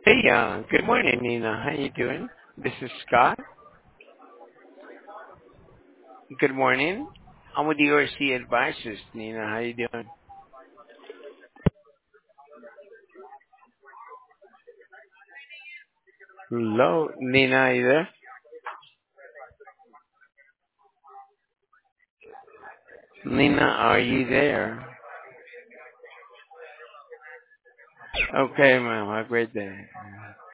Hey, good morning, Nina. How you doing? This is Scott. Good morning. I'm with the ORC Advisors, Nina. How you doing? Hello, Nina. Are you there? Nina, are you there? Okay, ma'am. Have a great day.